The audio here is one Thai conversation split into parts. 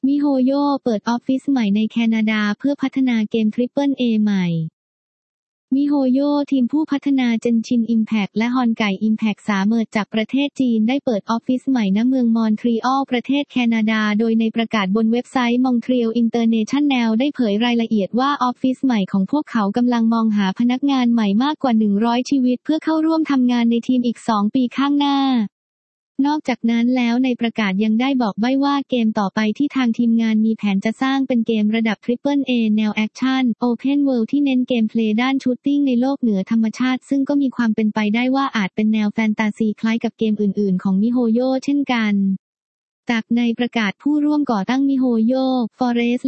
มิโฮโย่เปิดออฟฟิศใหม่ในแคนาดาเพื่อพัฒนาเกม Triple A ใหม่มิโฮโย่ทีมผู้พัฒนาเจนชินอิมแพคและฮอนไก่อิมแพค3เมิร์จจากประเทศจีนได้เปิดออฟฟิศใหม่ณเมืองมอนทรีออลประเทศแคนาดาโดยในประกาศบนเว็บไซต์ Montreal International ได้เผยรายละเอียดว่าออฟฟิศใหม่ของพวกเขากำลังมองหาพนักงานใหม่มากกว่า100ชีวิตเพื่อเข้าร่วมทำงานในทีมอีก2ปีข้างหน้านอกจากนั้นแล้วในประกาศยังได้บอกไว้ว่าเกมต่อไปที่ทางทีมงานมีแผนจะสร้างเป็นเกมระดับ Triple A แนวแอคชั่น Open World ที่เน้นเกมเพลย์ด้านชูตติ้งในโลกเหนือธรรมชาติซึ่งก็มีความเป็นไปได้ว่าอาจเป็นแนวแฟนตาซีคล้ายกับเกมอื่นๆของมิโฮโย่เช่นกันจากในประกาศผู้ร่วมก่อตั้งมิโฮโย่ Forest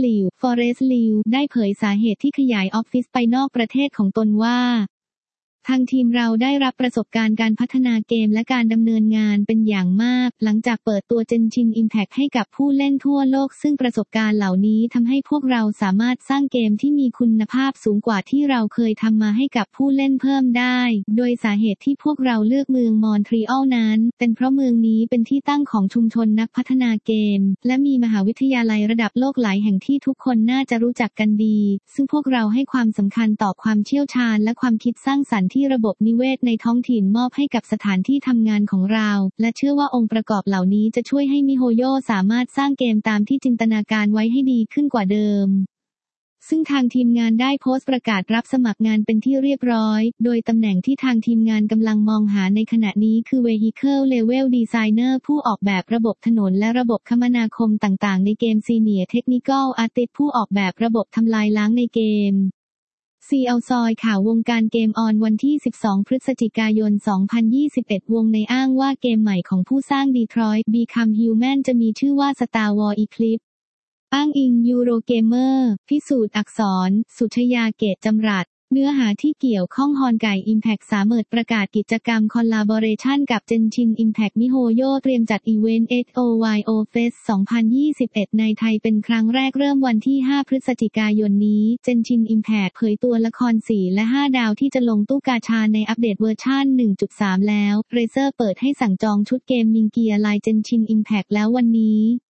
Liu ได้เผยสาเหตุที่ขยายออฟฟิศไปนอกประเทศของตนว่าทางทีมเราได้รับประสบการณ์การพัฒนาเกมและการดำเนินงานเป็นอย่างมากหลังจากเปิดตัวเจนชินอิมแพคให้กับผู้เล่นทั่วโลกซึ่งประสบการณ์เหล่านี้ทำให้พวกเราสามารถสร้างเกมที่มีคุณภาพสูงกว่าที่เราเคยทำมาให้กับผู้เล่นเพิ่มได้โดยสาเหตุที่พวกเราเลือกเมืองมอนทรีออลนั้นเป็นเพราะเมืองนี้เป็นที่ตั้งของชุมชนนักพัฒนาเกมและมีมหาวิทยาลัยระดับโลกหลายแห่งที่ทุกคนน่าจะรู้จักกันดีซึ่งพวกเราให้ความสำคัญต่อความเชี่ยวชาญและความคิดสร้างสรรค์ที่ระบบนิเวศในท้องถิ่นมอบให้กับสถานที่ทำงานของเราและเชื่อว่าองค์ประกอบเหล่านี้จะช่วยให้มิโฮโย่สามารถสร้างเกมตามที่จินตนาการไว้ให้ดีขึ้นกว่าเดิมซึ่งทางทีมงานได้โพสต์ประกาศรับสมัครงานเป็นที่เรียบร้อยโดยตำแหน่งที่ทางทีมงานกำลังมองหาในขณะนี้คือ Vehicle Level Designer ผู้ออกแบบระบบถนนและระบบคมนาคมต่างๆในเกม Senior Technical Artist ผู้ออกแบบระบบทำลายล้างในเกมซีเอาซอยข่าววงการเกมออนวันที่12พฤศจิกายน2021วงในอ้างว่าเกมใหม่ของผู้สร้าง Detroit Become Human จะมีชื่อว่า Star Wars Eclipse อ้างอิง Eurogamer พิสูจน์อักษรสุชยาเกตจำรัดเนื้อหาที่เกี่ยวข้องฮอนไก่ Impact 3เมิร์จประกาศกิจกรรมคอลลาบอเรชันกับ Genshin Impact มิโฮโย่เตรียมจัดอีเวนต์ SOYO Fest 2021ในไทยเป็นครั้งแรกเริ่มวันที่5พฤศจิกายนนี้ Genshin Impact เผยตัวละคร4และ5ดาวที่จะลงตู้กาชาในอัปเดตเวอร์ชัน 1.3 แล้ว Razer เปิดให้สั่งจองชุดเกมมิงเกียร์ลาย Genshin Impact แล้ววันนี้